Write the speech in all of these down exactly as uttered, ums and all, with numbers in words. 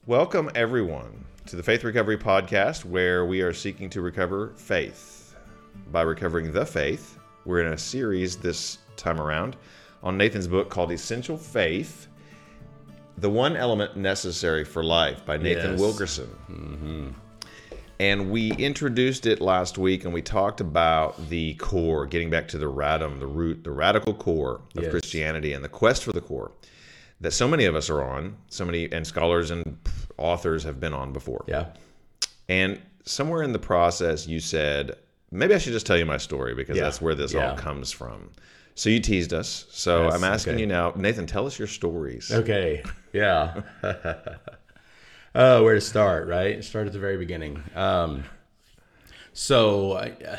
Welcome, everyone, to the Faith Recovery Podcast, where we are seeking to recover faith. By recovering the faith, we're in a series this time around on Nathan's book called Essential Faith, The One Element Necessary for Life by Nathan Yes. Wilkerson. Mm-hmm. And we introduced it last week, and we talked about the core, getting back to the radum, the root, the radical core of Yes. Christianity and the quest for the core that so many of us are on, so many, and scholars and authors have been on before. Yeah. And somewhere in the process, you said, maybe I should just tell you my story because Yeah. that's where this Yeah. all comes from. So you teased us. So Yes, I'm asking okay. you now, Nathan, tell us your stories. Okay. Yeah. Oh, where to start, right? Start at the very beginning. Um, so, I, uh,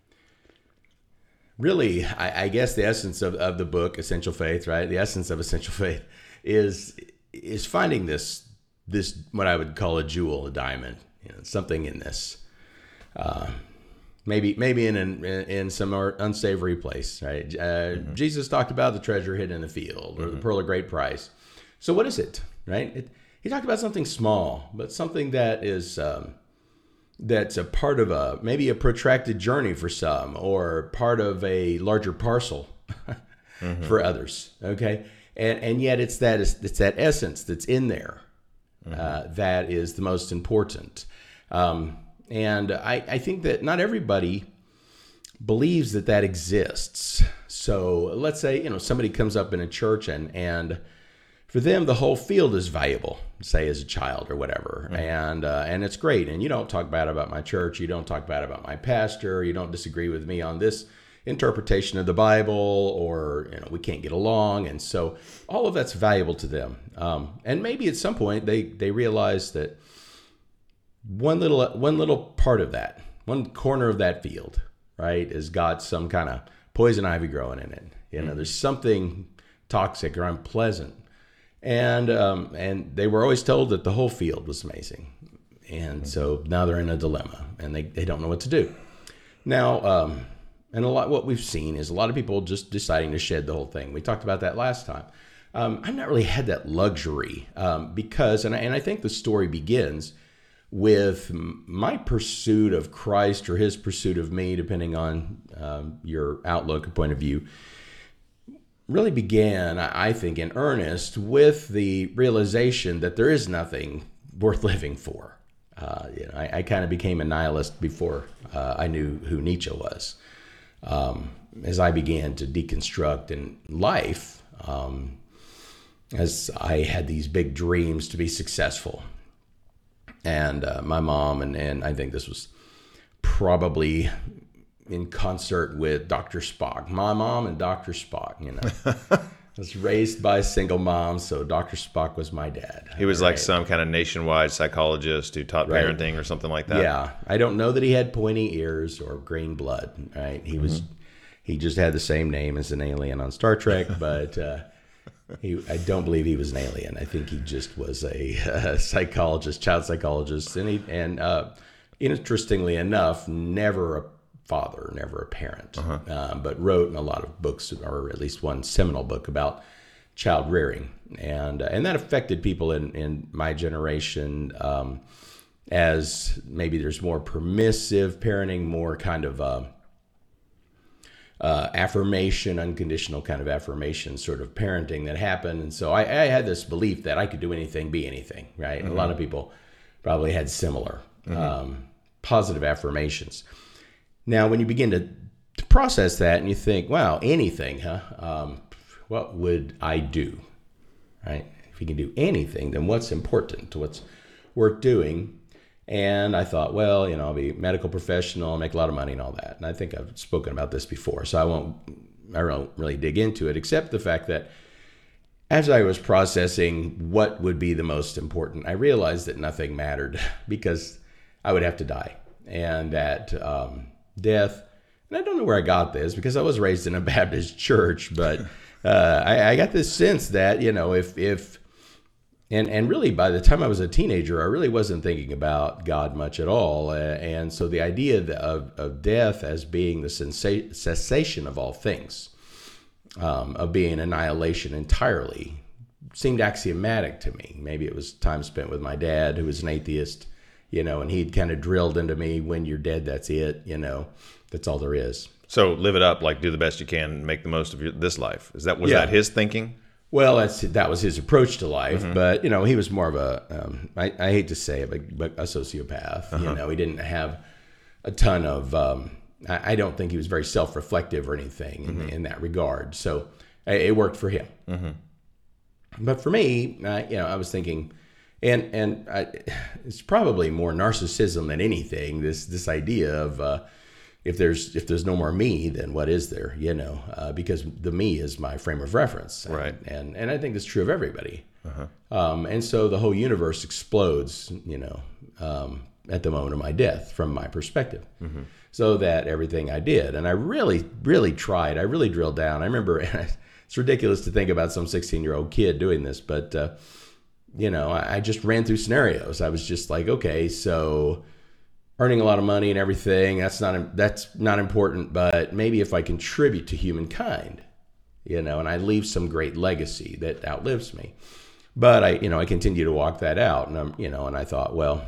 really, I, I guess the essence of, of the book, Essential Faith, right? The essence of Essential Faith is is finding this this what I would call a jewel, a diamond, you know, something in this. Uh, Maybe, maybe in an, in some unsavory place, right? Uh, mm-hmm. Jesus talked about the treasure hidden in the field, or mm-hmm. the pearl of great price. So, what is it, right? It, he talked about something small, but something that is um, that's a part of a maybe a protracted journey for some, or part of a larger parcel mm-hmm. for others. Okay, and and yet it's that it's that essence that's in there mm-hmm. uh, that is the most important. Um, And I, I think that not everybody believes that that exists. So let's say, you know, somebody comes up in a church and, and for them, the whole field is valuable, say as a child or whatever. Mm-hmm. And, uh, and it's great. And you don't talk bad about my church. You don't talk bad about my pastor. You don't disagree with me on this interpretation of the Bible, or, you know, we can't get along. And so all of that's valuable to them. Um, and maybe at some point they, they realize that One little one little part of that, one corner of that field, right, has got some kind of poison ivy growing in it. You know, mm-hmm. there's something toxic or unpleasant. And um, and they were always told that the whole field was amazing. And mm-hmm. so now they're in a dilemma, and they, they don't know what to do. Now, um, and a lot what we've seen is a lot of people just deciding to shed the whole thing. We talked about that last time. Um, I've not really had that luxury um, because, and I, and I think the story begins with my pursuit of Christ, or his pursuit of me, depending on um, your outlook or point of view, really began, I think, in earnest with the realization that there is nothing worth living for. Uh, you know, I, I kind of became a nihilist before uh, I knew who Nietzsche was. Um, as I began to deconstruct in life, um, as I had these big dreams to be successful. And uh, my mom, and, and I think this was probably in concert with Doctor Spock. My mom and Doctor Spock, you know. I was raised by a single mom, so Doctor Spock was my dad. He was right? like some kind of nationwide psychologist who taught Right. parenting or something like that. Yeah. I don't know that he had pointy ears or green blood, right? He was, mm-hmm. he just had the same name as an alien on Star Trek, but... Uh, He, I don't believe he was an alien. I think he just was a, a psychologist, child psychologist, and he, and uh, interestingly enough, never a father, never a parent, uh-huh. uh, but wrote a lot of books, or at least one seminal book about child rearing, and uh, and that affected people in in my generation. Um, as maybe there's more permissive parenting, more kind of. Uh, Uh, affirmation, unconditional kind of affirmation sort of parenting that happened. And so I, I had this belief that I could do anything, be anything, right? Mm-hmm. A lot of people probably had similar mm-hmm. um, positive affirmations. Now, when you begin to, to process that and you think, wow, anything, huh? Um, what would I do, right? If you can do anything, then what's important, what's worth doing? And I thought, well, you know, I'll be a medical professional, make a lot of money and all that. And I think I've spoken about this before, so I won't, I won't really dig into it, except the fact that as I was processing what would be the most important, I realized that nothing mattered because I would have to die. And that um, death, and I don't know where I got this because I was raised in a Baptist church, but uh, I, I got this sense that, you know, if, if, And and really, by the time I was a teenager, I really wasn't thinking about God much at all. Uh, and so the idea of, of death as being the sensa- cessation of all things, um, of being annihilation entirely, seemed axiomatic to me. Maybe it was time spent with my dad, who was an atheist, you know, and he'd kind of drilled into me, when you're dead, that's it, you know, that's all there is. So live it up, like do the best you can, make the most of your, this life. Is that was Yeah. that his thinking? Well, that's that was his approach to life, Mm-hmm. but you know, he was more of a um, I, I hate to say it, but, but a sociopath. Uh-huh. You know, he didn't have a ton of. Um, I, I don't think he was very self-reflective or anything in, Mm-hmm. in that regard. So uh, it worked for him. Mm-hmm. But for me, I, you know, I was thinking, and and I, it's probably more narcissism than anything. This this idea of uh, if there's if there's no more me, then what is there? You know, uh, because the me is my frame of reference, and, Right. And and I think that's true of everybody. Uh-huh. Um, and so the whole universe explodes, you know, um, at the moment of my death, from my perspective. Mm-hmm. So that everything I did, and I really, really tried. I really drilled down. I remember it's ridiculous to think about some sixteen-year-old kid doing this, but uh, you know, I, I just ran through scenarios. I was just like, okay, so earning a lot of money and everything, that's not that's not important, but maybe if I contribute to humankind, you know, and I leave some great legacy that outlives me. But I, you know, I continue to walk that out, and I'm, you know, and I thought, well,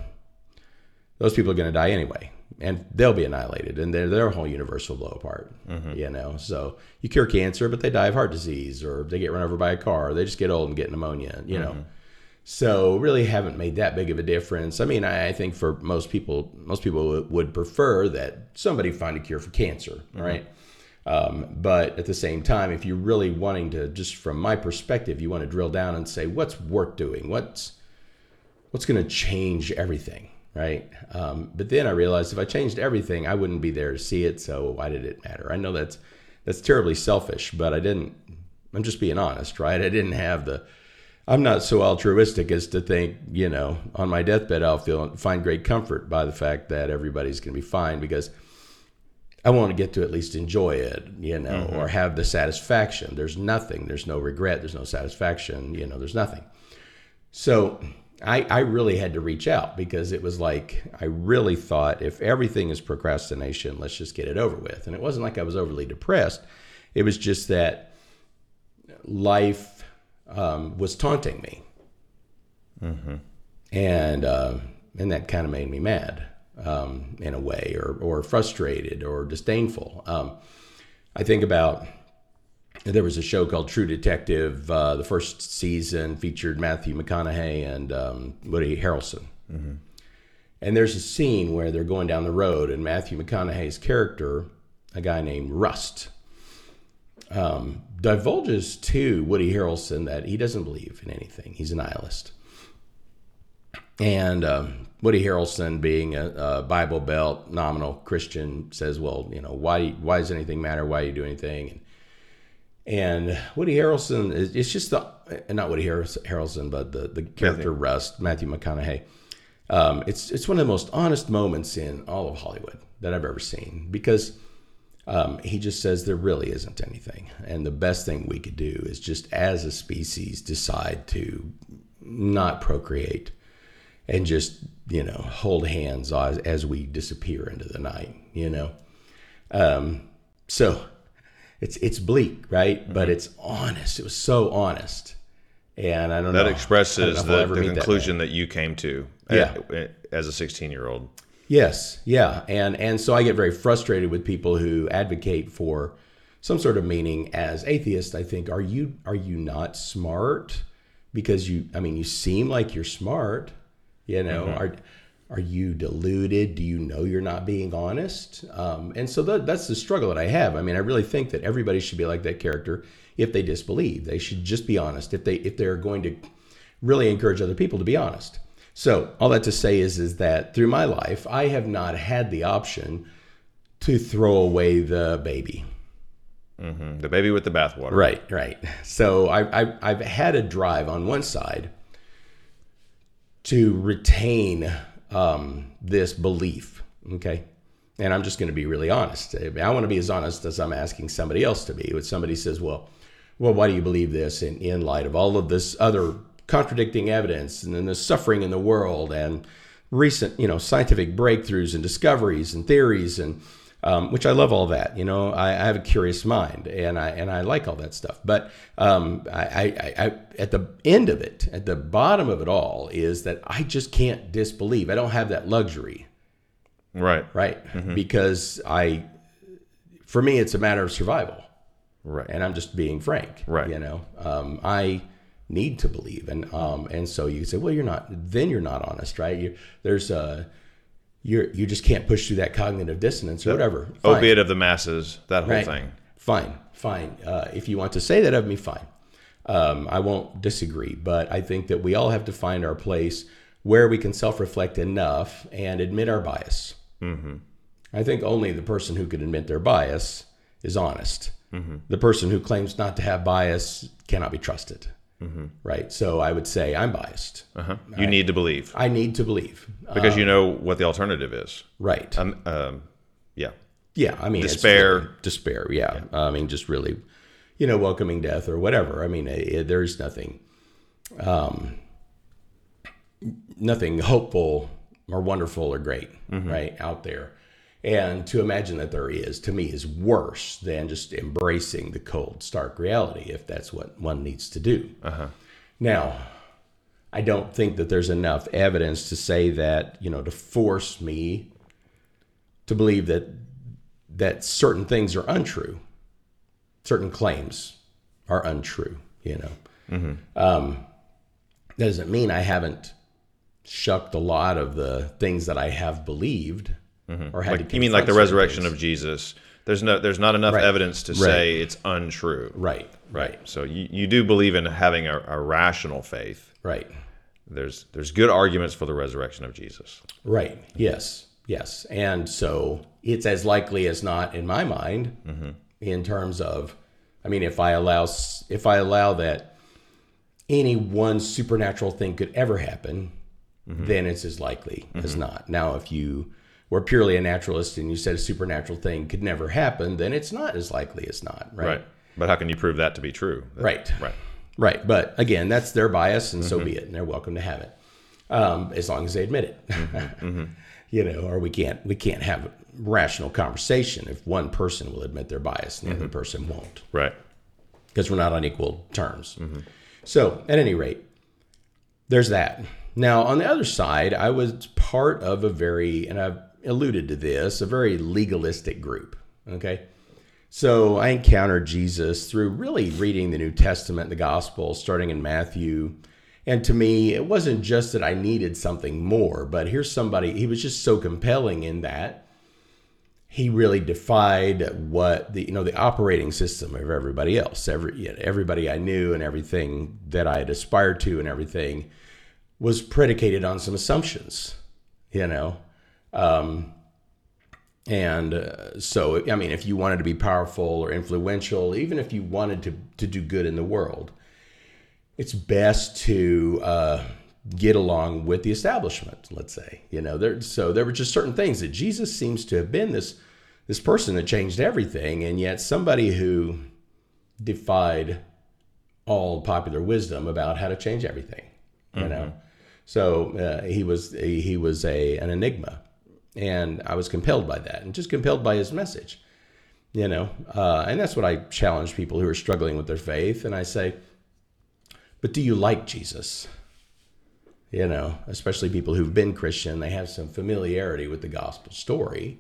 those people are going to die anyway, and they'll be annihilated, and their their whole universe will blow apart. Mm-hmm. You know, so you cure cancer, but they die of heart disease, or they get run over by a car, or they just get old and get pneumonia. You know. Mm-hmm. So really haven't made that big of a difference. I mean, I, I think for most people, most people would prefer that somebody find a cure for cancer, mm-hmm. right? Um, but at the same time, if you're really wanting to, just from my perspective, you want to drill down and say, what's worth doing? What's what's going to change everything, right? Um, but then I realized if I changed everything, I wouldn't be there to see it. So why did it matter? I know that's that's terribly selfish, but I didn't. I'm just being honest, right? I didn't have the. I'm not so altruistic as to think, you know, on my deathbed, I'll feel find great comfort by the fact that everybody's going to be fine, because I want to get to at least enjoy it, you know, mm-hmm. or have the satisfaction. There's nothing. There's no regret. There's no satisfaction. You know, there's nothing. So I, I really had to reach out, because it was like, I really thought, if everything is procrastination, let's just get it over with. And it wasn't like I was overly depressed. It was just that life Um, was taunting me, mm-hmm. and uh, and that kind of made me mad um, in a way, or or frustrated or disdainful. Um, I think about, there was a show called True Detective. Uh, the first season featured Matthew McConaughey and um, Woody Harrelson, mm-hmm. and there's a scene where they're going down the road, and Matthew McConaughey's character, a guy named Rust, Um, divulges to Woody Harrelson that he doesn't believe in anything. He's a nihilist. And um, Woody Harrelson, being a, a Bible Belt nominal Christian, says, well, you know, why why does anything matter? Why do you do anything? And, and Woody Harrelson, is, it's just the, not Woody Harrelson, but the, the character Matthew. Rust, Matthew McConaughey. Um, it's, it's one of the most honest moments in all of Hollywood that I've ever seen, because Um, he just says there really isn't anything. And the best thing we could do is just as a species decide to not procreate and just, you know, hold hands as, as we disappear into the night, you know. Um, so it's it's bleak, right? Mm-hmm. But it's honest. It was so honest. And I don't that know. That expresses know the, the conclusion that, that you came to yeah. as a sixteen-year-old. Yes, yeah, and and so I get very frustrated with people who advocate for some sort of meaning as atheists. I think, are you are you not smart? Because you, I mean, you seem like you're smart. You know, mm-hmm. are are you deluded? Do you know you're not being honest? Um, and so that, that's the struggle that I have. I mean, I really think that everybody should be like that character if they disbelieve. They should just be honest if they if they're going to really encourage other people to be honest. So all that to say is, is that through my life, I have not had the option to throw away the baby. Mm-hmm. The baby with the bathwater. Right, right. So I, I, I've had a drive on one side to retain um, this belief, okay? And I'm just going to be really honest. I want to be as honest as I'm asking somebody else to be. When somebody says, well, well, why do you believe this in, in light of all of this other contradicting evidence, and then the suffering in the world, and recent, you know, scientific breakthroughs and discoveries and theories, and Um, which I love all that, you know. I, I have a curious mind, and I and I like all that stuff. But um, I, I, I, at the end of it, at the bottom of it all, is that I just can't disbelieve. I don't have that luxury, Right. right? Mm-hmm. Because I, for me, it's a matter of survival, Right. and I'm just being frank, Right. You know, um, I need to believe, and um, and so you say, well, you're not. Then you're not honest, right? You, there's a You you just can't push through that cognitive dissonance or whatever. Fine. Opiate of the masses, that whole Right. thing. Fine, fine. Uh, if you want to say that of me, fine. Um, I won't disagree. But I think that we all have to find our place where we can self-reflect enough and admit our bias. Mm-hmm. I think only the person who can admit their bias is honest. Mm-hmm. The person who claims not to have bias cannot be trusted. Mm-hmm. Right? So I would say I'm biased. Uh-huh. You I, need to believe. I need to believe. Because um, you know what the alternative is. Right. Um, um, yeah. Yeah, I mean, Despair. It's really despair. Yeah. yeah, I mean, just really, you know, welcoming death or whatever. I mean, it, there's nothing, um, nothing hopeful or wonderful or great, mm-hmm. right, out there. And to imagine that there is, to me, is worse than just embracing the cold, stark reality, if that's what one needs to do. Uh-huh. Now, I don't think that there's enough evidence to say that, you know, to force me to believe that that certain things are untrue. Certain claims are untrue, you know. Mm-hmm. Um, that doesn't mean I haven't shucked a lot of the things that I have believed mm-hmm. or had like, to. You mean like the resurrection of Jesus? There's no, there's not enough right. evidence to right. say it's untrue. Right. Right. So you, you do believe in having a, a rational faith. Right. There's there's good arguments for the resurrection of Jesus. Right. Yes. Yes. And so it's as likely as not in my mind, mm-hmm. in terms of, I mean, if I allow if I allow that any one supernatural thing could ever happen, mm-hmm. then it's as likely mm-hmm. as not. Now, if you were purely a naturalist and you said a supernatural thing could never happen, then it's not as likely as not. Right. Right. But how can you prove that to be true? That, right. Right. Right. But again, that's their bias, and mm-hmm. so be it. And they're welcome to have it, um, as long as they admit it. Mm-hmm. Mm-hmm. You know, or we can't we can't have a rational conversation if one person will admit their bias and the mm-hmm. other person won't. Right. Because we're not on equal terms. Mm-hmm. So at any rate, there's that. Now, on the other side, I was part of a very, and I've alluded to this, a very legalistic group. Okay. So I encountered Jesus through really reading the New Testament, the Gospel, starting in Matthew. And to me, it wasn't just that I needed something more, but here's somebody, he was just so compelling in that he really defied what the, you know, the operating system of everybody else. Every, you know, everybody I knew and everything that I had aspired to and everything was predicated on some assumptions, you know. Um, and uh, so, I mean, if you wanted to be powerful or influential, even if you wanted to, to do good in the world, it's best to uh, get along with the establishment, let's say. You know, there, so there were just certain things that Jesus seems to have been this this person that changed everything, and yet somebody who defied all popular wisdom about how to change everything. You mm-hmm. know, so uh, he was he was a an enigma, and I was compelled by that, and just compelled by his message. You know, uh, and that's what I challenge people who are struggling with their faith, and I say, but do you like Jesus? You know, especially people who've been Christian, they have some familiarity with the gospel story.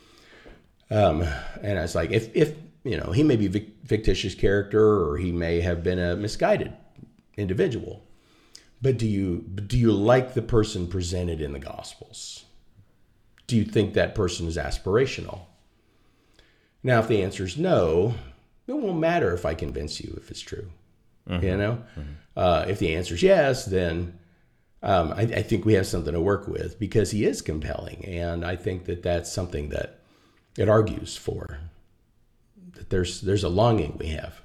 Um, and it's like, if, if, you know, he may be a fictitious character, or he may have been a misguided individual, but do you, do you like the person presented in the Gospels? Do you think that person is aspirational? Now, if the answer is no, it won't matter if I convince you if it's true. Mm-hmm. You know, mm-hmm. uh, if the answer is yes, then um, I, I think we have something to work with, because he is compelling. And I think that that's something that it argues for, that there's, there's a longing we have,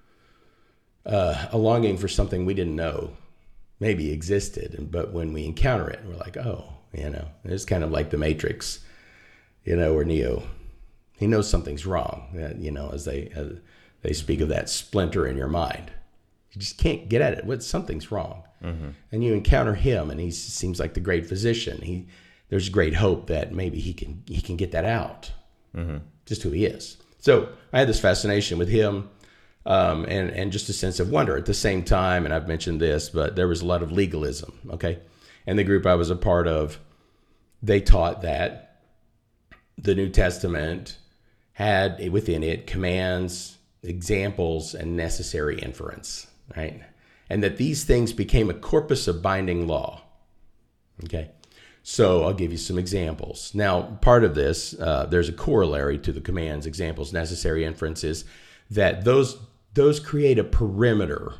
uh, a longing for something we didn't know maybe existed. And, but when we encounter it, we're like, oh, you know, it's kind of like the Matrix, you know, where Neo, he knows something's wrong, uh, you know, as they, uh, they speak of that splinter in your mind. You just can't get at it. What, something's wrong. Mm-hmm. And you encounter him, and he seems like the great physician. He, there's great hope that maybe he can he can get that out. mm-hmm. just who he is. So I had this fascination with him, um, and, and just a sense of wonder. At the same time, and I've mentioned this, but there was a lot of legalism, okay? And the group I was a part of, they taught that the New Testament had within it commands, examples, and necessary inference, right? And that these things became a corpus of binding law, okay? So I'll give you some examples. Now, part of this, uh, there's a corollary to the commands, examples, necessary inferences, that those those create a perimeter,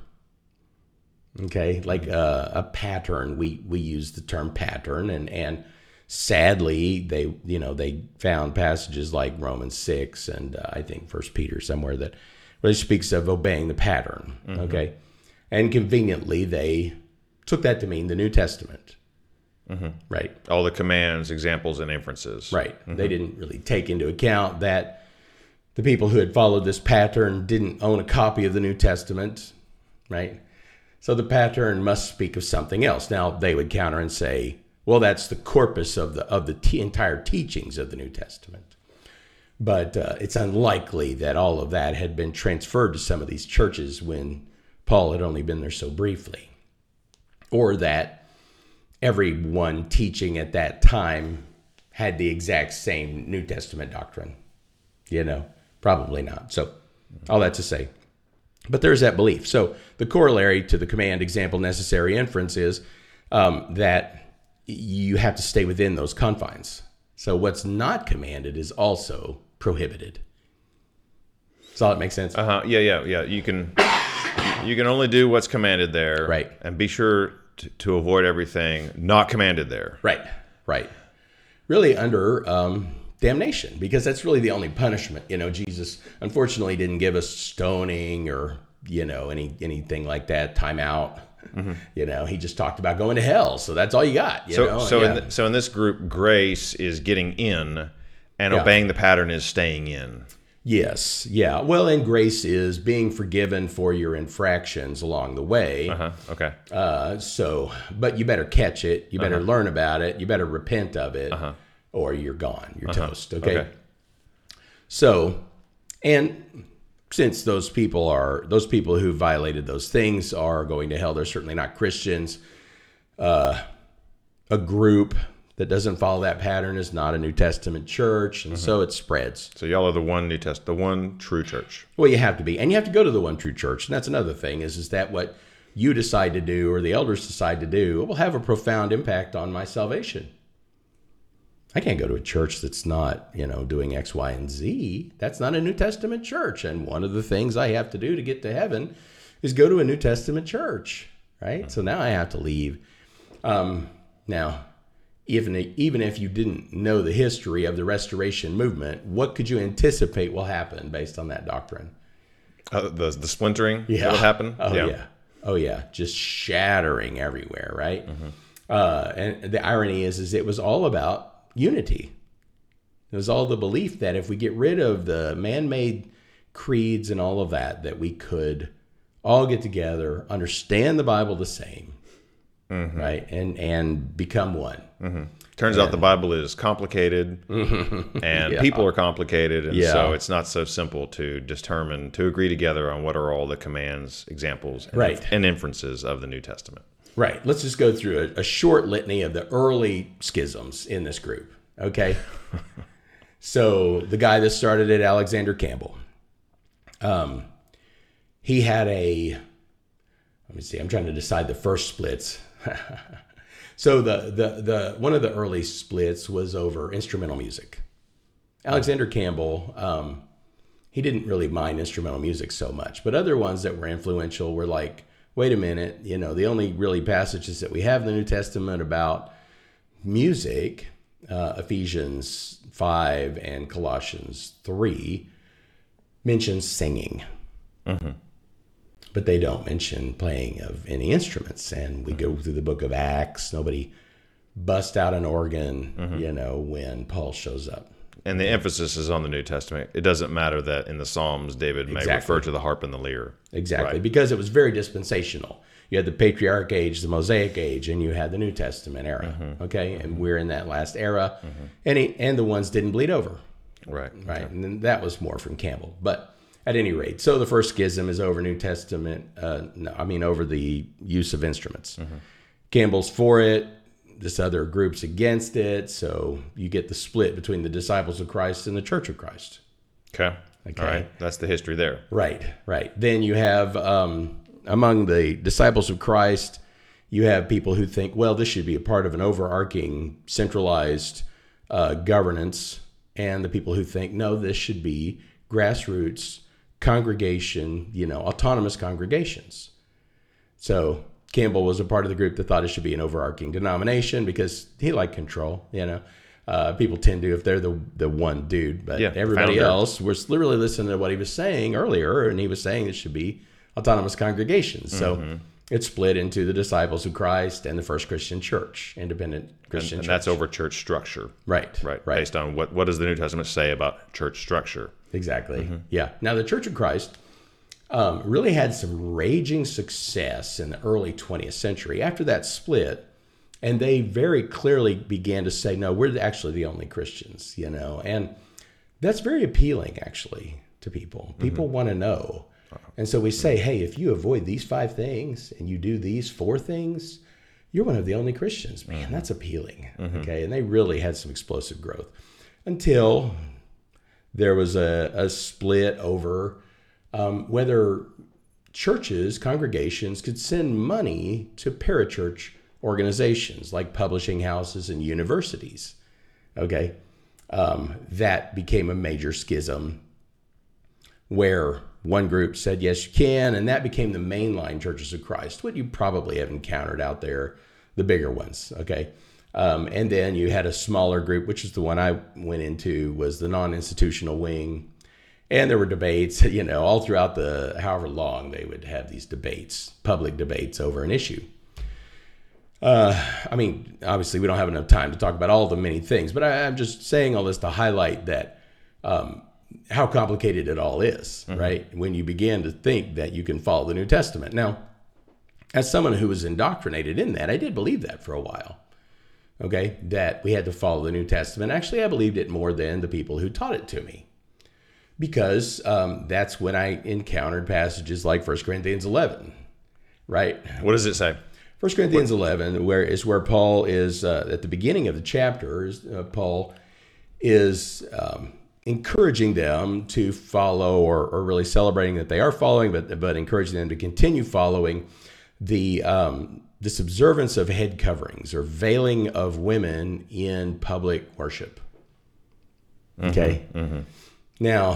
okay, like a, a pattern. We we use the term pattern, and and sadly, they you know they found passages like Romans six and uh, I think First Peter somewhere that really speaks of obeying the pattern, mm-hmm. okay, and conveniently they took that to mean the New Testament. Mm-hmm. Right. All the commands, examples, and inferences. Right. Mm-hmm. They didn't really take into account that the people who had followed this pattern didn't own a copy of the New Testament, right? So the pattern must speak of something else. Now, they would counter and say, well, that's the corpus of the of the t- entire teachings of the New Testament. But uh, it's unlikely that all of that had been transferred to some of these churches when Paul had only been there so briefly, or that everyone teaching at that time had the exact same New Testament doctrine. You know, probably not. So all that to say, but there's that belief. So the corollary to the command, example, necessary inference is um, that you have to stay within those confines. So what's not commanded is also prohibited. Does all that make sense? Uh-huh. Yeah, yeah, yeah. You can you can only do what's commanded there. Right. And be sure to, to avoid everything not commanded there. Right, right. Really under um, damnation, because that's really the only punishment. You know, Jesus unfortunately didn't give us stoning or, you know, any anything like that, time out. Mm-hmm. You know, he just talked about going to hell. So that's all you got. You so know? so, yeah. in the, so in this group, grace is getting in, and Yeah. obeying the pattern is staying in. Yes. Yeah. Well, and grace is being forgiven for your infractions along the way. Uh-huh. Okay. Uh, so, but you better catch it. You better Uh-huh. learn about it. You better repent of it, Uh-huh. or you're gone. You're Uh-huh. toast. Okay? Okay. So, and since those people are, those people who violated those things are going to hell, they're certainly not Christians. Uh, a group that doesn't follow that pattern is not a New Testament church, and so it spreads. So y'all are the one New Test, the one true church. Well, you have to be, and you have to go to the one true church, and that's another thing. Is is that what you decide to do, or the elders decide to do, it will have a profound impact on my salvation. I can't go to a church that's not, you know, doing X, Y, and Z. That's not a New Testament church, and one of the things I have to do to get to heaven is go to a New Testament church, right? So now I have to leave. Um, now. Even, even if you didn't know the history of the Restoration movement, what could you anticipate will happen based on that doctrine? Uh, the the splintering Yeah. that will happen? Oh, yeah. yeah. Oh, yeah. Just shattering everywhere, right? Mm-hmm. Uh, and the irony is, is it was all about unity. It was all the belief that if we get rid of the man-made creeds and all of that, that we could all get together, understand the Bible the same, mm-hmm. right? And, and become one. Mm-hmm. Turns and, out the Bible is complicated, and yeah. people are complicated, and yeah. so it's not so simple to determine, to agree together on what are all the commands, examples, and, right. and inferences of the New Testament. Right. Let's just go through a, a short litany of the early schisms in this group, okay? So the guy that started it, Alexander Campbell, um, he had a, let me see, I'm trying to decide the first splits. So the, the the one of the early splits was over instrumental music. Alexander Campbell, um, he didn't really mind instrumental music so much, but other ones that were influential were like, wait a minute, you know, the only really passages that we have in the New Testament about music, uh, Ephesians five and Colossians three, mentions singing. Mm-hmm. But they don't mention playing of any instruments. And we go through the book of Acts. Nobody busts out an organ, mm-hmm. you know, when Paul shows up. And the emphasis is on the New Testament. It doesn't matter that in the Psalms, David may Exactly. refer to the harp and the lyre. Exactly, Right. because it was very dispensational. You had the Patriarch age, the Mosaic age, and you had the New Testament era, mm-hmm. okay? And we're in that last era. Mm-hmm. And, he, and the ones didn't bleed over. Right. Right. Okay. And then that was more from Campbell. But at any rate, so the first schism is over New Testament. Uh, no, I mean, over the use of instruments. Mm-hmm. Campbell's for it. This other group's against it. So you get the split between the disciples of Christ and the Church of Christ. Okay. Okay. All right. That's the history there. Right. Right. Then you have um, among the disciples of Christ, you have people who think, well, this should be a part of an overarching, centralized uh, governance. And the people who think, no, this should be grassroots congregation, you know, autonomous congregations. So Campbell was a part of the group that thought it should be an overarching denomination because he liked control, you know. Uh, people tend to if they're the the one dude, but Yeah, everybody founder. else was literally listening to what he was saying earlier, and he was saying it should be autonomous congregations. So Mm-hmm. it split into the disciples of Christ and the First Christian Church, independent And, Christian and church. that's over church structure. right, Right. right. Based on what, what does the New Testament say about church structure? Exactly. Mm-hmm. Yeah. Now, the Church of Christ um, really had some raging success in the early twentieth century after that split. And they very clearly began to say, no, we're actually the only Christians, you know. And that's very appealing, actually, to people. People Mm-hmm. want to know. And so we say, hey, if you avoid these five things and you do these four things, you're one of the only Christians. Man, that's appealing. Mm-hmm. Okay. And they really had some explosive growth until there was a, a split over um, whether churches, congregations could send money to parachurch organizations like publishing houses and universities. Okay. Um, that became a major schism where one group said, yes, you can. And that became the mainline churches of Christ, what you probably have encountered out there, the bigger ones. Okay. Um, and then you had a smaller group, which is the one I went into, was the non-institutional wing. And there were debates, you know, all throughout the, however long they would have these debates, public debates over an issue. Uh, I mean, obviously we don't have enough time to talk about all the many things, but I, I'm just saying all this to highlight that, um, how complicated it all is, mm-hmm. right? When you begin to think that you can follow the New Testament. Now, as someone who was indoctrinated in that, I did believe that for a while. Okay, that we had to follow the New Testament. Actually, I believed it more than the people who taught it to me, because um, that's when I encountered passages like First Corinthians eleven, right? What does it say? First Corinthians eleven, where is where Paul is uh, at the beginning of the chapter. Is, uh, Paul is um, encouraging them to follow, or, or really celebrating that they are following, but but encouraging them to continue following the um, this observance of head coverings or veiling of women in public worship. Okay. Mm-hmm, mm-hmm. Now,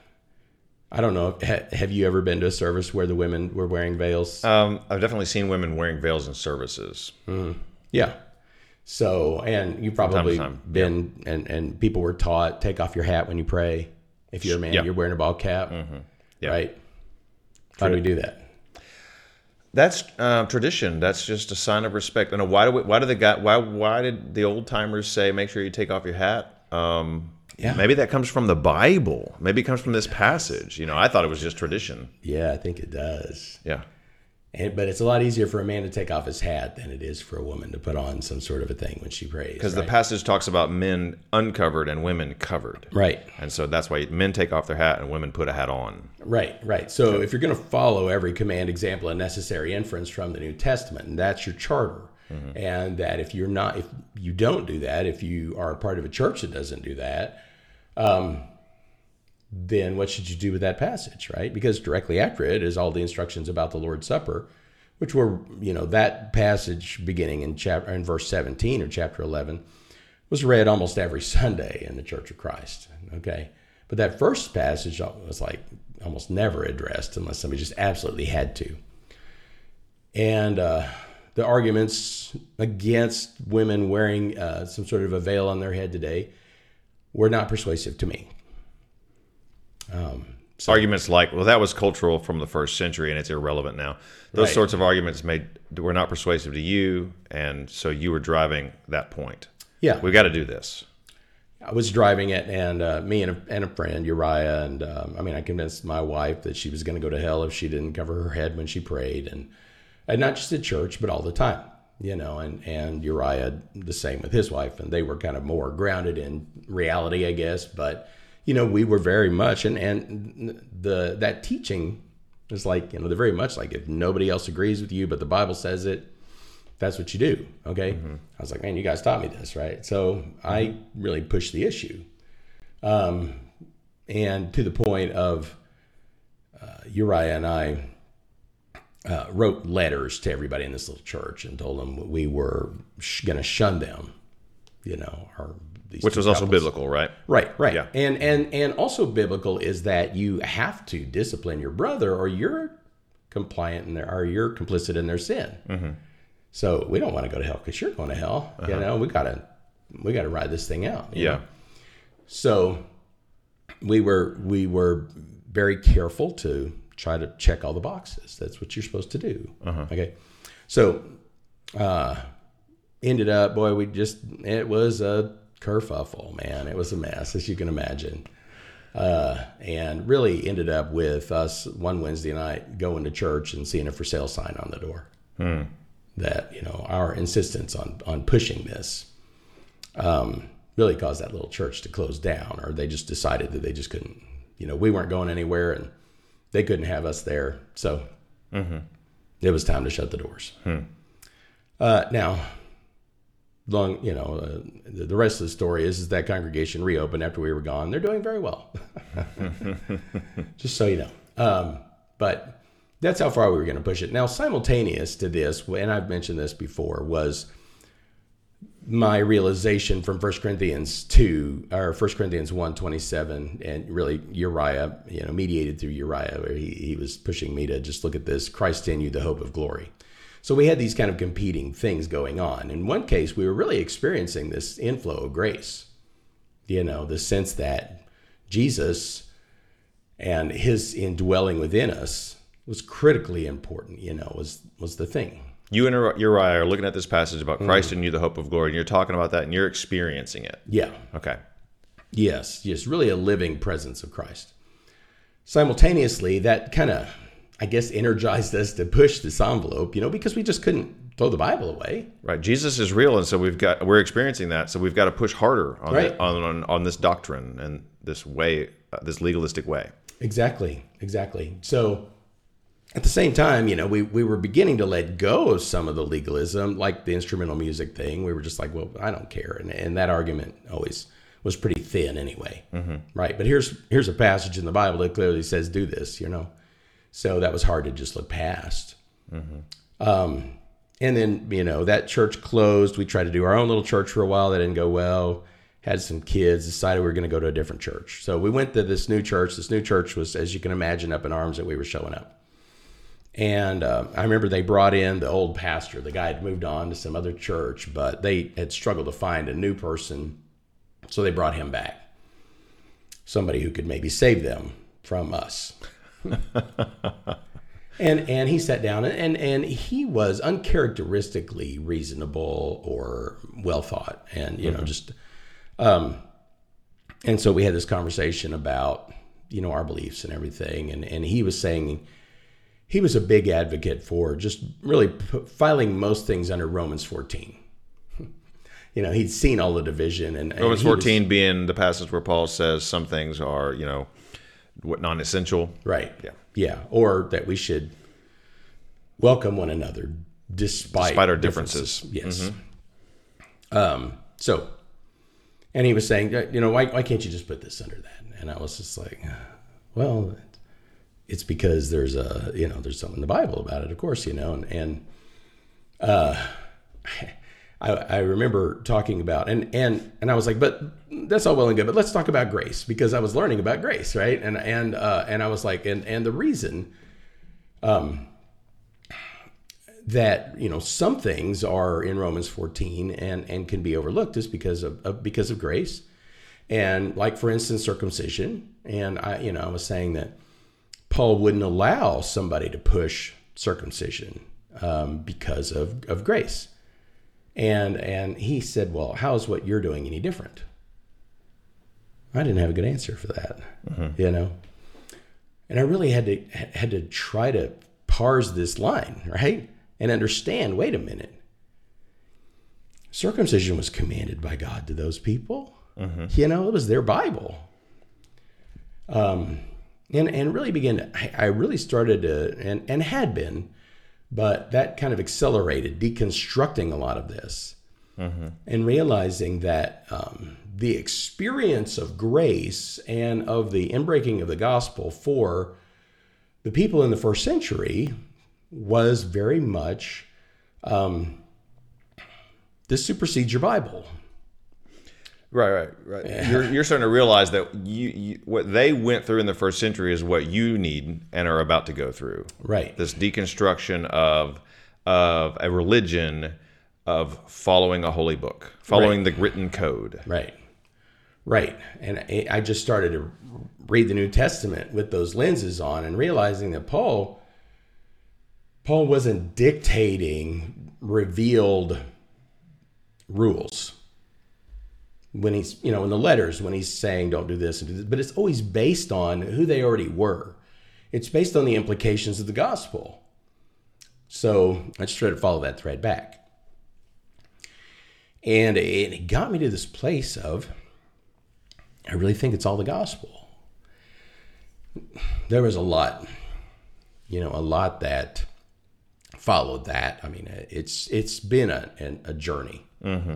I don't know. Ha- have you ever been to a service where the women were wearing veils? Um, I've definitely seen women wearing veils in services. Mm-hmm. Yeah. So, and you've probably time. been, yeah. and, and people were taught, take off your hat when you pray. If you're a man, yeah. you're wearing a ball cap, mm-hmm. yeah. right? How do we do that? That's uh, tradition. That's just a sign of respect. And why do we, why do the guy why why did the old timers say make sure you take off your hat? Um, Yeah. Maybe that comes from the Bible. Maybe it comes from this passage. You know, I thought it was just tradition. Yeah, I think it does. Yeah. And, but it's a lot easier for a man to take off his hat than it is for a woman to put on some sort of a thing when she prays. Because right? the passage talks about men uncovered and women covered. Right. And so that's why men take off their hat and women put a hat on. Right, right. So if you're going to follow every command, example, and necessary inference from the New Testament, and that's your charter, mm-hmm. and that if you're not, if you don't do that, if you are a part of a church that doesn't do that, um, then what should you do with that passage, right? Because directly after it is all the instructions about the Lord's Supper, which were, you know, that passage beginning in chapter in verse seventeen of chapter eleven was read almost every Sunday in the Church of Christ. Okay, but that first passage was like almost never addressed unless somebody just absolutely had to. And uh, the arguments against women wearing uh, some sort of a veil on their head today were not persuasive to me. Um, so, arguments like, well, that was cultural from the first century and it's irrelevant now. Those right. sorts of arguments made were not persuasive to you, and so you were driving that point. Yeah. We've got to do this. I was driving it, and uh, me and a, and a friend, Uriah, and um, I mean, I convinced my wife that she was going to go to hell if she didn't cover her head when she prayed, and and not just at church, but all the time, you know, and, and Uriah, the same with his wife, and they were kind of more grounded in reality, I guess, but you know, we were very much, and, and the that teaching is like, you know, they're very much like, if nobody else agrees with you, but the Bible says it, that's what you do. Okay. Mm-hmm. I was like, man, you guys taught me this, right? So I really pushed the issue. Um, and to the point of uh, Uriah and I uh, wrote letters to everybody in this little church and told them we were sh- going to shun them, you know, our, these which was couples. Also biblical, right? Right, right. Yeah. And, and, and also biblical is that you have to discipline your brother or you're compliant in their, or you're complicit in their sin. Mm-hmm. So we don't want to go to hell because you're going to hell. Uh-huh. You know, we gotta we gotta ride this thing out. Yeah. know? So we were we were very careful to try to check all the boxes. That's what you're supposed to do. Uh-huh. Okay. So uh, ended up, boy, we just it was a kerfuffle, man. It was a mess, as you can imagine. Uh, and really ended up with us one Wednesday night going to church and seeing a for sale sign on the door. Hmm. That, you know, our insistence on, on pushing this um, really caused that little church to close down, or they just decided that they just couldn't, you know, we weren't going anywhere and they couldn't have us there. So mm-hmm. It was time to shut the doors. Hmm. Uh, now, long, you know, uh, the, the rest of the story is, is that congregation reopened after we were gone. They're doing very well. Just so you know. Um, but that's how far we were going to push it. Now, simultaneous to this, and I've mentioned this before, was my realization from First Corinthians two, or First Corinthians one twenty-seven, and really Uriah, you know, mediated through Uriah, where he, he was pushing me to just look at this, Christ in you, the hope of glory. So we had these kind of competing things going on. In one case, we were really experiencing this inflow of grace, you know, the sense that Jesus and his indwelling within us was critically important, you know, was was the thing. You and Uriah are looking at this passage about Christ mm. in you, the hope of glory, and you're talking about that and you're experiencing it. Yeah. Okay. Yes, yes, really a living presence of Christ. Simultaneously, that kind of, I guess, energized us to push this envelope, you know, because we just couldn't throw the Bible away. Right. Jesus is real, and so we've got we're experiencing that, so we've got to push harder on right. the, on, on on this doctrine and this way, uh, this legalistic way. Exactly. Exactly. So at the same time, you know, we, we were beginning to let go of some of the legalism, like the instrumental music thing. We were just like, well, I don't care. And, and that argument always was pretty thin anyway. Mm-hmm. Right. But here's here's a passage in the Bible that clearly says do this, you know. So that was hard to just look past. Mm-hmm. Um, and then, you know, that church closed. We tried to do our own little church for a while. That didn't go well. Had some kids, decided we were going to go to a different church. So we went to this new church. This new church was, as you can imagine, up in arms that we were showing up. And uh, I remember they brought in the old pastor. The guy had moved on to some other church, but they had struggled to find a new person. So they brought him back. Somebody who could maybe save them from us. and and he sat down, and, and he was uncharacteristically reasonable or well thought. And, you mm-hmm. know, just... Um, and so we had this conversation about, you know, our beliefs and everything. And, and he was saying... He was a big advocate for just really p- filing most things under Romans fourteen. You know, he'd seen all the division. and, and Romans fourteen was, being the passage where Paul says some things are, you know, what non-essential. Right. Yeah. Yeah. Or that we should welcome one another despite, despite our differences. differences. Yes. Mm-hmm. Um, so, and he was saying, you know, why, why can't you just put this under that? And I was just like, well... It's because there's a, you know, there's something in the Bible about it, of course, you know, and, and uh, I, I remember talking about, and, and, and I was like, but that's all well and good, but let's talk about grace, because I was learning about grace. Right. And, and, uh, and I was like, and, and the reason, um, that, you know, some things are in Romans fourteen and, and can be overlooked is because of, of, because of grace. And like, for instance, circumcision. And I, you know, I was saying that Paul wouldn't allow somebody to push circumcision um, because of, of grace. And and he said, well, how is what you're doing any different? I didn't have a good answer for that, mm-hmm. you know. And I really had to had to try to parse this line, right? And understand, wait a minute. Circumcision was commanded by God to those people. Mm-hmm. You know, it was their Bible. Um, and, and really began to, I, I really started to, and, and had been, but that kind of accelerated, deconstructing a lot of this mm-hmm. and realizing that um, the experience of grace and of the inbreaking of the gospel for the people in the first century was very much, um, this supersedes your Bible. Right, right, right. Yeah. You're, you're starting to realize that you, you what they went through in the first century is what you need and are about to go through. Right. This deconstruction of of a religion, of following a holy book, following right. the written code. Right. Right. And I just started to read the New Testament with those lenses on and realizing that Paul, Paul wasn't dictating revealed rules. When he's, you know, in the letters, when he's saying don't do this and do this, but it's always based on who they already were. It's based on the implications of the gospel. So I just tried to follow that thread back. And it got me to this place of, I really think it's all the gospel. There was a lot, you know, a lot that followed that. I mean, it's it's been a, a journey. Mm-hmm.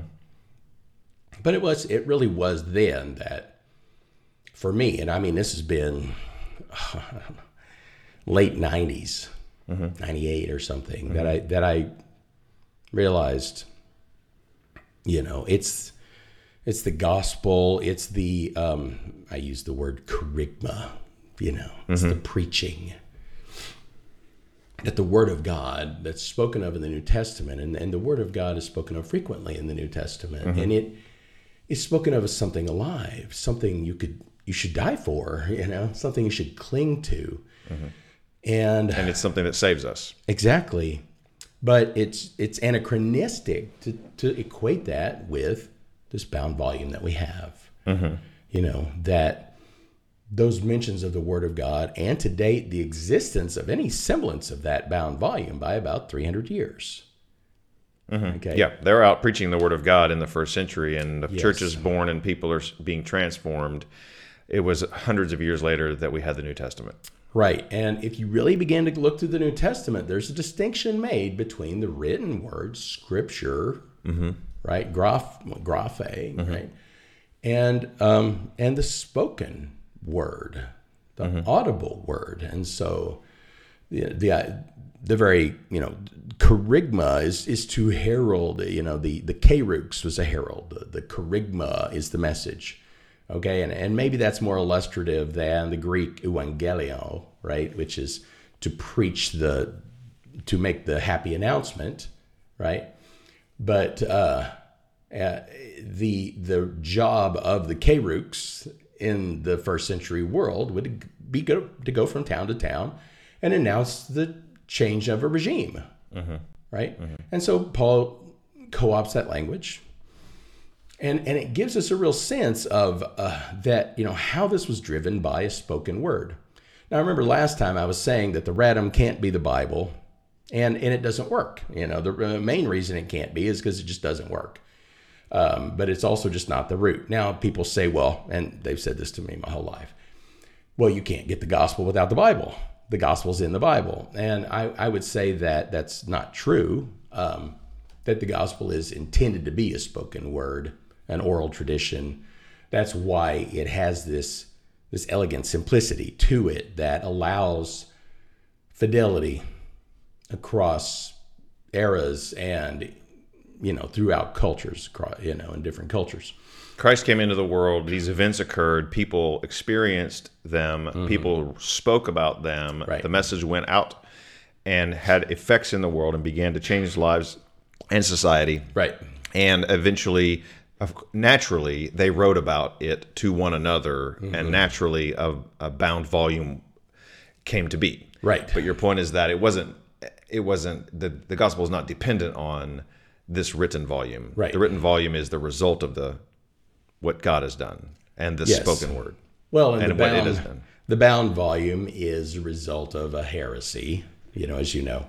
But it was, it really was then that for me, and I mean, this has been uh, late nineties, mm-hmm. ninety-eight or something, mm-hmm. that I, that I realized, you know, it's, it's the gospel. It's the, um, I use the word kerygma, you know, it's mm-hmm. the preaching. That the Word of God that's spoken of in the New Testament, and, and the Word of God is spoken of frequently in the New Testament, mm-hmm. and it is spoken of as something alive, something you could you should die for, you know, something you should cling to, mm-hmm. and and it's something that saves us. Exactly, but it's it's anachronistic to to equate that with this bound volume that we have, mm-hmm. you know, that. Those mentions of the Word of God, and to date, the existence of any semblance of that bound volume by about three hundred years. Mm-hmm. Okay. Yeah, they're out preaching the Word of God in the first century, and the yes. church is born and people are being transformed. It was hundreds of years later that we had the New Testament. Right, and if you really begin to look through the New Testament, there's a distinction made between the written word, Scripture, mm-hmm. right, graph, graphe, mm-hmm. right, and um, and the spoken word, the mm-hmm. audible word. And so the, the the very, you know, kerygma is is to herald, you know, the the kerux was a herald, the, the kerygma is the message, okay, and and maybe that's more illustrative than the Greek euangelio, right, which is to preach the, to make the happy announcement, right, but uh, uh the the job of the kerux in the first century world would be go, to go from town to town and announce the change of a regime, mm-hmm. right? Mm-hmm. And so Paul co-opts that language, and and it gives us a real sense of uh, that, you know, how this was driven by a spoken word. Now, I remember last time I was saying that the Radam can't be the Bible, and, and it doesn't work. You know, the main reason it can't be is because it just doesn't work. Um, but it's also just not the root. Now people say, well, and they've said this to me my whole life, well, you can't get the gospel without the Bible. The gospel's in the Bible. And I, I would say that that's not true, um, that the gospel is intended to be a spoken word, an oral tradition. That's why it has this, this elegant simplicity to it that allows fidelity across eras and, you know, throughout cultures, you know, in different cultures. Christ came into the world. These events occurred. People experienced them. Mm-hmm. People spoke about them. Right. The message went out and had effects in the world and began to change lives and society. Right. And eventually, naturally, they wrote about it to one another, mm-hmm. and naturally, a, a bound volume came to be. Right. But your point is that it wasn't. It wasn't the the gospel is not dependent on this written volume. Right. The written volume is the result of the what God has done and the yes. spoken word. Well, and, and the what bound, it has done. The bound volume is a result of a heresy, you know, as you know.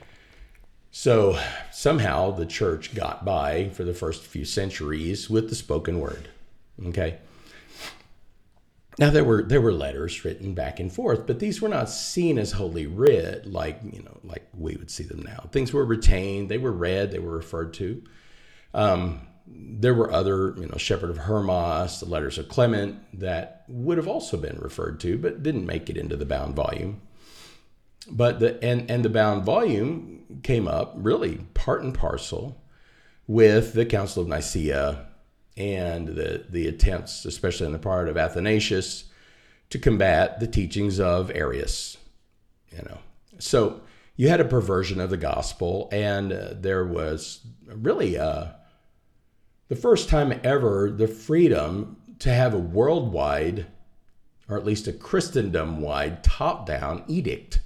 So somehow the church got by for the first few centuries with the spoken word. Okay. Now there were there were letters written back and forth, but these were not seen as holy writ like you know like we would see them now. Things were retained, they were read, they were referred to. Um, there were other, you know, Shepherd of Hermas, the letters of Clement that would have also been referred to, but didn't make it into the bound volume. But the and and the bound volume came up really part and parcel with the Council of Nicaea and the, the attempts, especially on the part of Athanasius, to combat the teachings of Arius. You know, so you had a perversion of the gospel, and uh, there was really uh, the first time ever the freedom to have a worldwide, or at least a Christendom-wide, top-down edict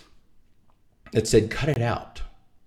that said, cut it out.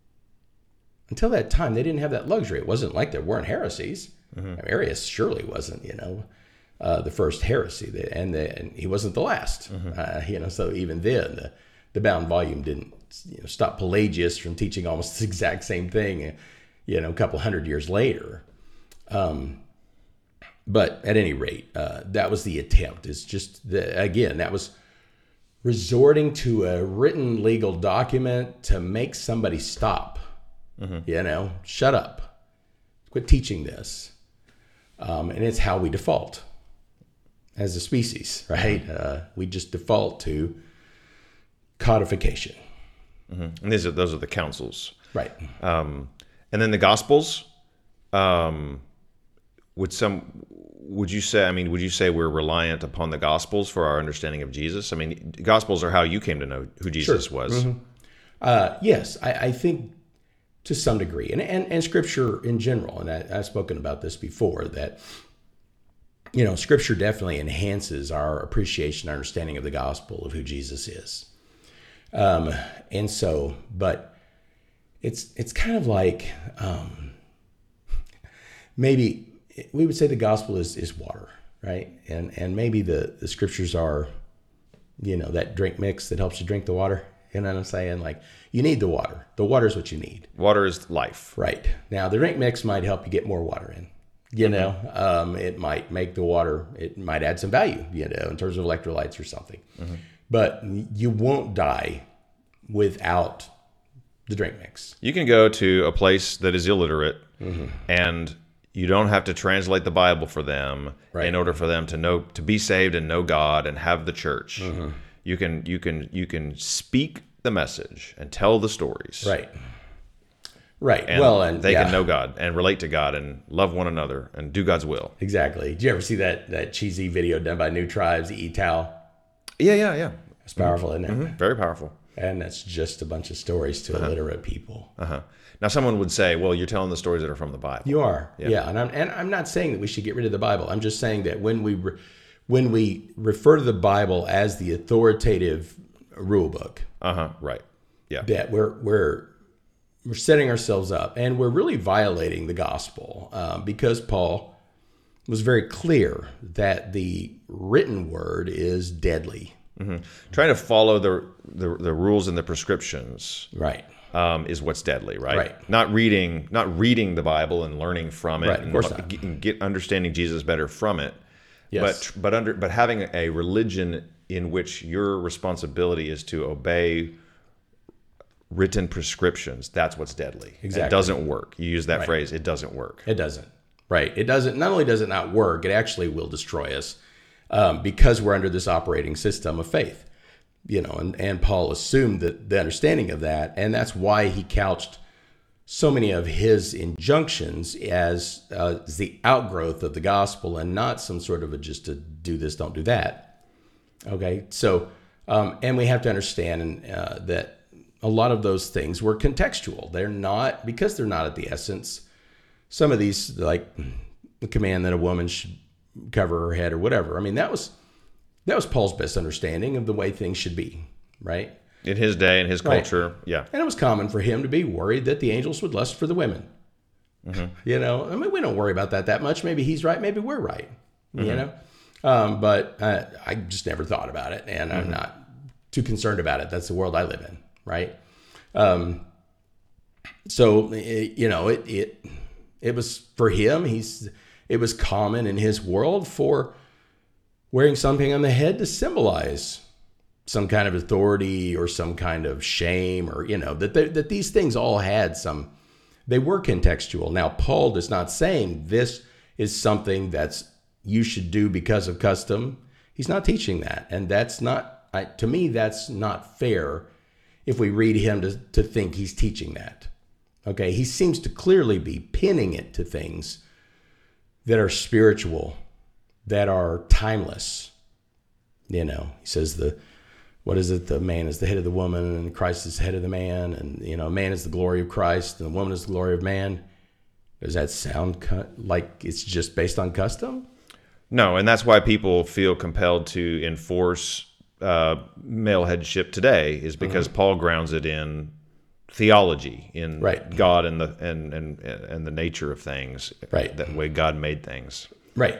Until that time, they didn't have that luxury. It wasn't like there weren't heresies. Mm-hmm. Arius surely wasn't, you know, uh, the first heresy, and, the, and he wasn't the last. Mm-hmm. Uh, you know, so even then, the, the bound volume didn't, you know, stop Pelagius from teaching almost the exact same thing, you know, a couple hundred years later. Um, but at any rate, uh, that was the attempt. It's just the, again, that was resorting to a written legal document to make somebody stop. Mm-hmm. You know, shut up, quit teaching this. Um, and it's how we default as a species, right? Uh, we just default to codification. Mm-hmm. And these are, those are the councils. Right. Um, and then the Gospels, um, would some, would you say, I mean, would you say we're reliant upon the Gospels for our understanding of Jesus? I mean, Gospels are how you came to know who Jesus sure. was. Mm-hmm. Uh, yes, I, I think to some degree, and, and, and Scripture in general, and I, I've spoken about this before, that, you know, Scripture definitely enhances our appreciation, our understanding of the gospel, of who Jesus is. Um, and so, but it's it's kind of like, um, maybe we would say the gospel is, is water, right? And and maybe the, the Scriptures are, you know, that drink mix that helps you drink the water. You know what I'm saying? Like, you need the water. The water is what you need. Water is life. Right. Now, the drink mix might help you get more water in. You mm-hmm. know, um, it might make the water, it might add some value, you know, in terms of electrolytes or something. Mm-hmm. But you won't die without the drink mix. You can go to a place that is illiterate, mm-hmm. and you don't have to translate the Bible for them right. in order for them to know, to be saved and know God and have the church. Mm-hmm. You can you can you can speak the message and tell the stories. Right. Right. And well, and they yeah. can know God and relate to God and love one another and do God's will. Exactly. Did you ever see that that cheesy video done by New Tribes, the E-Towel? Yeah, yeah, yeah. It's powerful, mm-hmm. isn't it? Mm-hmm. Very powerful. And that's just a bunch of stories to uh-huh. illiterate people. Uh-huh. Now, someone would say, well, you're telling the stories that are from the Bible. You are. Yeah. yeah. And I'm and I'm not saying that we should get rid of the Bible. I'm just saying that when we re- when we refer to the Bible as the authoritative rule book, uh-huh, right, yeah, that we're we're we're setting ourselves up, and we're really violating the gospel um, because Paul was very clear that the written word is deadly. Mm-hmm. Trying to follow the, the the rules and the prescriptions, right, um, is what's deadly, right? Right. Not reading, not reading the Bible and learning from it, right, and, of course not. Get, and get understanding Jesus better from it. Yes. But but under but having a religion in which your responsibility is to obey written prescriptions, that's what's deadly. Exactly. It doesn't work. You use that right. phrase, it doesn't work. It doesn't. Right. It doesn't. Not only does it not work, it actually will destroy us um, because we're under this operating system of faith. You know, and, and Paul assumed that the understanding of that, and that's why he couched so many of his injunctions as uh, the outgrowth of the gospel and not some sort of a just to do this, don't do that. Okay, so, um, and we have to understand uh, that a lot of those things were contextual. They're not, because they're not at the essence, some of these, like the command that a woman should cover her head or whatever. I mean, that was that was Paul's best understanding of the way things should be, right? In his day, in his culture, right. yeah. And it was common for him to be worried that the angels would lust for the women. Mm-hmm. You know, I mean, we don't worry about that that much. Maybe he's right, maybe we're right, mm-hmm. you know? Um, but uh, I just never thought about it, and mm-hmm. I'm not too concerned about it. That's the world I live in, right? Um, so, it, you know, it, it it was for him, he's it was common in his world for wearing something on the head to symbolize some kind of authority or some kind of shame, or, you know, that, that these things all had some, they were contextual. Now, Paul is not saying this is something that's you should do because of custom. He's not teaching that. And that's not, I, to me, that's not fair if we read him to, to think he's teaching that. Okay, he seems to clearly be pinning it to things that are spiritual, that are timeless. You know, he says the, what is it? The man is the head of the woman, and Christ is the head of the man, and, you know, man is the glory of Christ, and the woman is the glory of man. Does that sound cu- like it's just based on custom? No, and that's why people feel compelled to enforce uh, male headship today, is because mm-hmm. Paul grounds it in theology, in right. God and the and, and and the nature of things, right? That way God made things, right.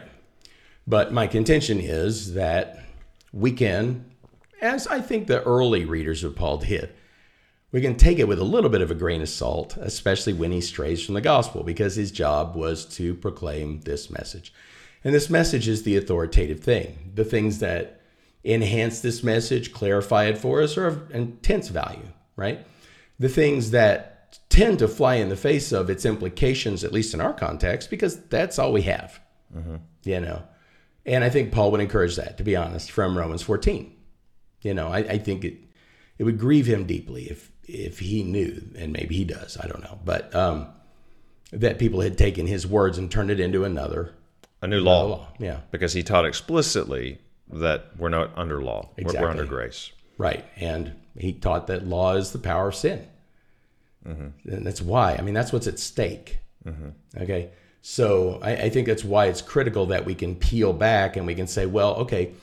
But my contention is that we can, as I think the early readers of Paul did, we can take it with a little bit of a grain of salt, especially when he strays from the gospel, because his job was to proclaim this message. And this message is the authoritative thing. The things that enhance this message, clarify it for us, are of intense value, right? The things that tend to fly in the face of its implications, at least in our context, because that's all we have, mm-hmm. you know. And I think Paul would encourage that, to be honest, from Romans fourteen. You know, I, I think it it would grieve him deeply if if he knew, and maybe he does, I don't know, but um, that people had taken his words and turned it into another a new law. law. Yeah, because he taught explicitly that we're not under law, exactly. we're, we're under grace. Right, and he taught that law is the power of sin. Mm-hmm. And that's why, I mean, that's what's at stake. Mm-hmm. Okay. So I, I think that's why it's critical that we can peel back and we can say, well, okay,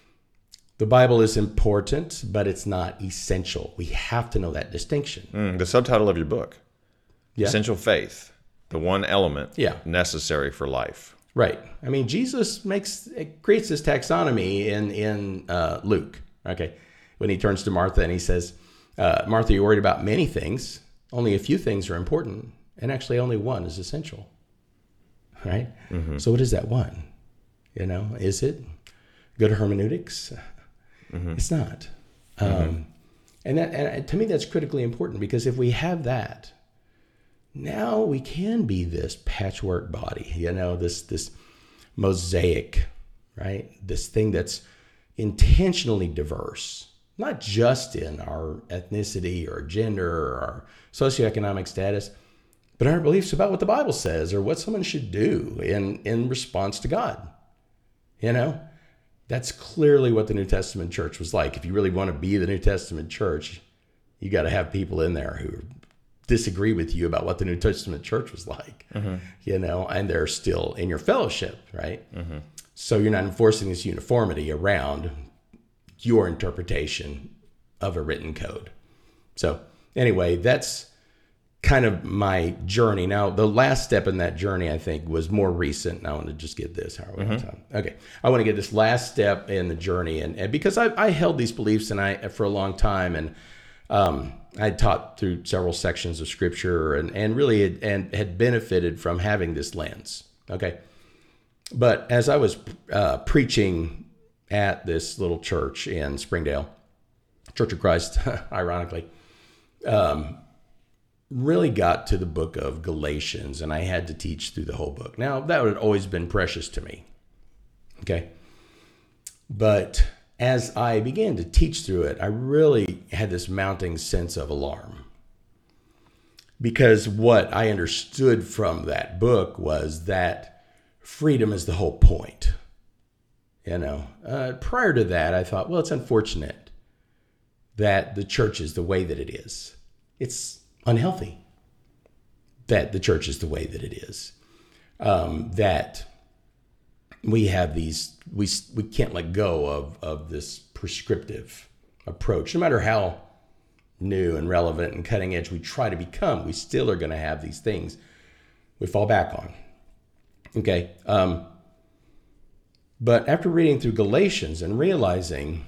the Bible is important, but it's not essential. We have to know that distinction. Mm, the subtitle of your book, yeah. Essential Faith, the one element yeah. necessary for life. Right. I mean, Jesus makes it creates this taxonomy in, in uh, Luke, okay, when he turns to Martha and he says, uh, Martha, you're worried about many things. Only a few things are important, and actually only one is essential, right? Mm-hmm. So what is that one? You know, is it good hermeneutics? Mm-hmm. It's not. Mm-hmm. Um, and, that, and to me, that's critically important, because if we have that, now we can be this patchwork body, you know, this this mosaic, right? This thing that's intentionally diverse. Not just in our ethnicity or gender or our socioeconomic status, but our beliefs about what the Bible says or what someone should do in, in response to God. You know, that's clearly what the New Testament church was like. If you really want to be the New Testament church, you got to have people in there who disagree with you about what the New Testament church was like, mm-hmm. you know, and they're still in your fellowship, right? Mm-hmm. So you're not enforcing this uniformity around your interpretation of a written code. So anyway, that's kind of my journey. Now, the last step in that journey, I think, was more recent. And I want to just get this. How are we on time? Okay. I want to get this last step in the journey. And, and because I, I held these beliefs and I for a long time, and um, I had taught through several sections of scripture and, and really had, and had benefited from having this lens. Okay. But as I was uh, preaching at this little church in Springdale, Church of Christ, ironically, um, really got to the book of Galatians, and I had to teach through the whole book. Now, that had always been precious to me, okay? But as I began to teach through it, I really had this mounting sense of alarm, because what I understood from that book was that freedom is the whole point. You know, uh, prior to that, I thought, well, it's unfortunate that the church is the way that it is. It's unhealthy that the church is the way that it is. Um, that we have these, we we can't let go of, of this prescriptive approach. No matter how new and relevant and cutting edge we try to become, we still are going to have these things we fall back on. Okay. Um, But after reading through Galatians and realizing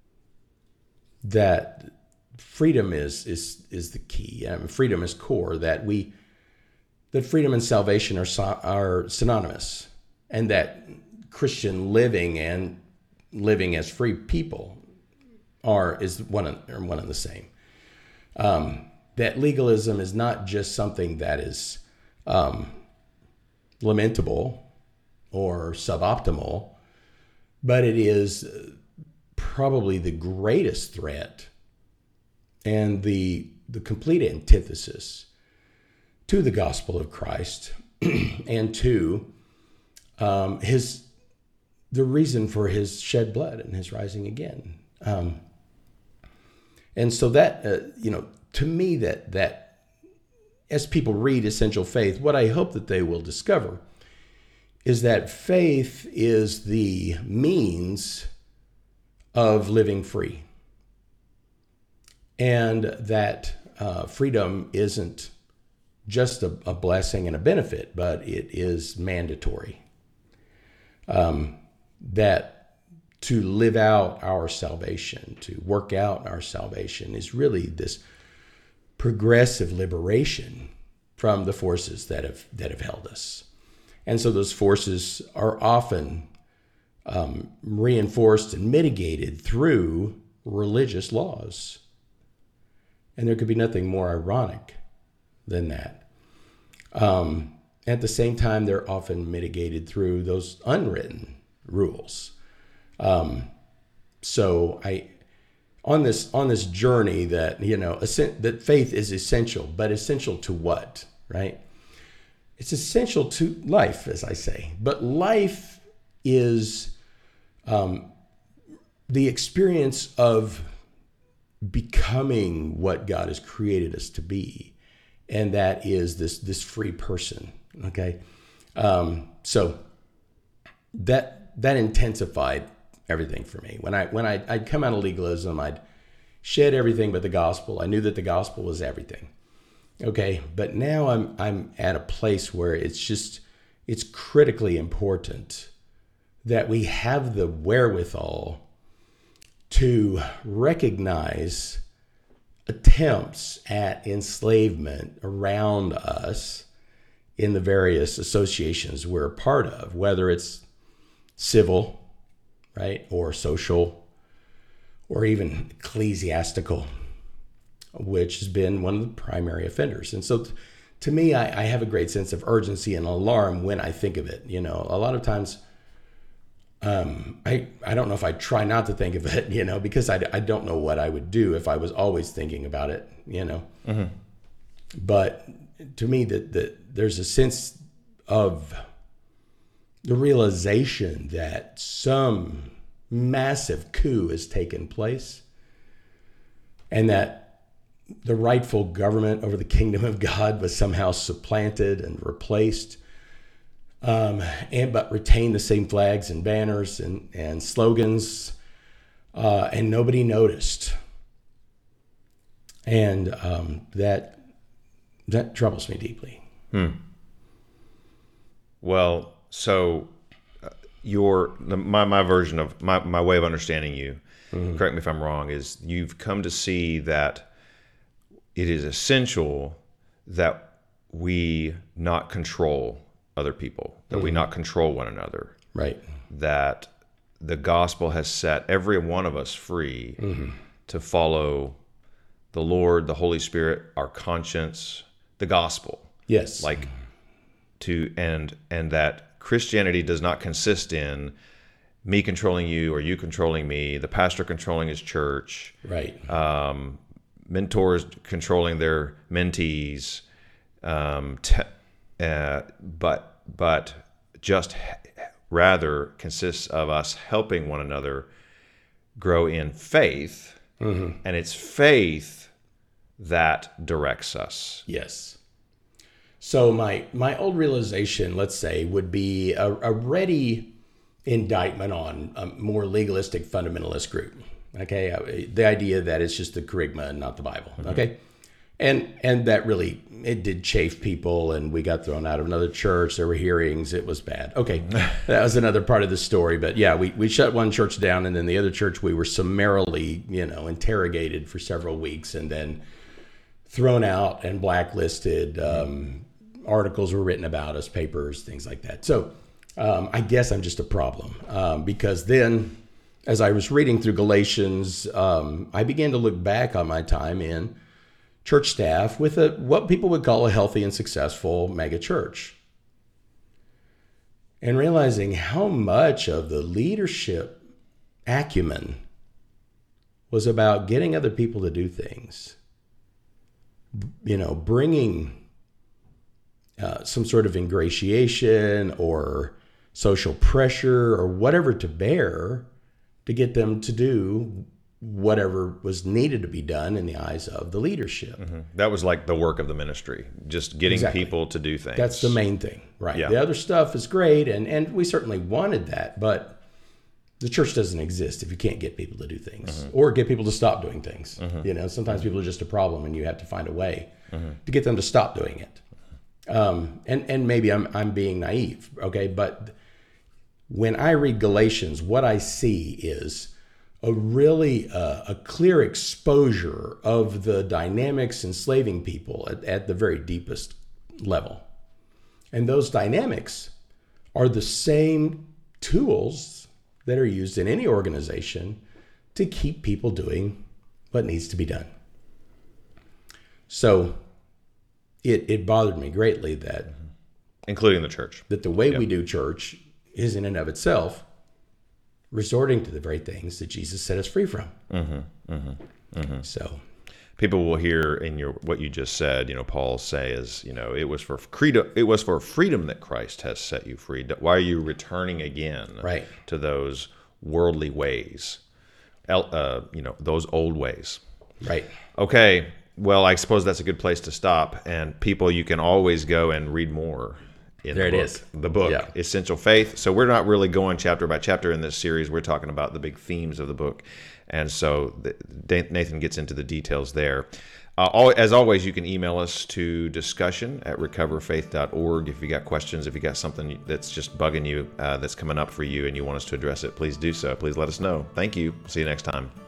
that freedom is is is the key, I mean, freedom is core, that we that freedom and salvation are are synonymous, and that Christian living and living as free people are is one and, are one and the same. Um, that legalism is not just something that is um, lamentable or suboptimal, but it is probably the greatest threat and the the complete antithesis to the gospel of Christ and to um, his the reason for his shed blood and his rising again. Um, and so that uh, you know, to me, that that as people read Essential Faith, what I hope that they will discover is that faith is the means of living free, and that uh, freedom isn't just a, a blessing and a benefit, but it is mandatory. Um, that to live out our salvation, to work out our salvation, is really this progressive liberation from the forces that have that have held us. And so those forces are often um, reinforced and mitigated through religious laws. And there could be nothing more ironic than that. Um, at the same time, they're often mitigated through those unwritten rules. Um, so I, on this on this journey that, you know, that faith is essential, but essential to what, right? It's essential to life, as I say. But life is um, the experience of becoming what God has created us to be. And that is this, this free person, okay? Um, so that that intensified everything for me. When, I, when I, I'd come out of legalism, I'd shed everything but the gospel. I knew that the gospel was everything. Okay, but now I'm I'm at a place where it's just, it's critically important that we have the wherewithal to recognize attempts at enslavement around us in the various associations we're a part of, whether it's civil, right, or social, or even ecclesiastical, which has been one of the primary offenders. And so t- to me, I, I have a great sense of urgency and alarm when I think of it. You know, a lot of times, um, I, I don't know if I try not to think of it, you know, because I, I don't know what I would do if I was always thinking about it, you know. Mm-hmm. But to me, that, that there's a sense of the realization that some massive coup has taken place, and that the rightful government over the kingdom of God was somehow supplanted and replaced, um, and but retained the same flags and banners and, and slogans, uh, and nobody noticed. And um, that that troubles me deeply. Hmm. Well, so uh, your my my version of my my way of understanding you, mm-hmm. correct me if I'm wrong, is you've come to see that it is essential that we not control other people, that mm-hmm. we not control one another. Right. That the gospel has set every one of us free mm-hmm. to follow the Lord, the Holy Spirit, our conscience, the gospel. Yes. Like to and and that Christianity does not consist in me controlling you or you controlling me, the pastor controlling his church. Right. Um, mentors controlling their mentees, um, te- uh, but but just ha- rather consists of us helping one another grow in faith, mm-hmm. and it's faith that directs us. Yes. So my my old realization, let's say, would be a, a ready indictment on a more legalistic fundamentalist group. Okay, the idea that it's just the Kerygma and not the Bible. Mm-hmm. Okay, and and that really, it did chafe people, and we got thrown out of another church. There were hearings. It was bad. Okay, that was another part of the story. But yeah, we, we shut one church down, and then the other church we were summarily, you know, interrogated for several weeks, and then thrown out and blacklisted. Um, articles were written about us, papers, things like that. So um, I guess I'm just a problem um, because then as I was reading through Galatians, um, I began to look back on my time in church staff with a what people would call a healthy and successful mega church. And realizing how much of the leadership acumen was about getting other people to do things, you know, bringing uh, some sort of ingratiation or social pressure or whatever to bear to get them to do whatever was needed to be done in the eyes of the leadership. Mm-hmm. That was like the work of the ministry, just getting Exactly. people to do things. That's the main thing, right? Yeah. The other stuff is great, and, and we certainly wanted that, but the church doesn't exist if you can't get people to do things mm-hmm. or get people to stop doing things. Mm-hmm. You know, sometimes people are just a problem, and you have to find a way mm-hmm. to get them to stop doing it. Um, and and maybe I'm I'm being naive, okay, but when I read Galatians, what I see is a really uh, a clear exposure of the dynamics enslaving people at, at the very deepest level. And those dynamics are the same tools that are used in any organization to keep people doing what needs to be done. So it, it bothered me greatly that including the church, that the way yep. we do church is in and of itself resorting to the very things that Jesus set us free from. Mm-hmm, mm-hmm, mm-hmm. So people will hear in your what you just said, you know, Paul says, you know, it was for freedom, it was for freedom that Christ has set you free. Why are you returning again right. to those worldly ways, uh, you know, those old ways? Right. Okay. Well, I suppose that's a good place to stop. And people, you can always go and read more. In there the it book. is. The book, yeah. Essential Faith. So we're not really going chapter by chapter in this series. We're talking about the big themes of the book. And so the, Nathan gets into the details there. Uh, all, as always, you can email us to discussion at recover faith dot org. If you got questions, if you got something that's just bugging you, uh, that's coming up for you and you want us to address it, please do so. Please let us know. Thank you. See you next time.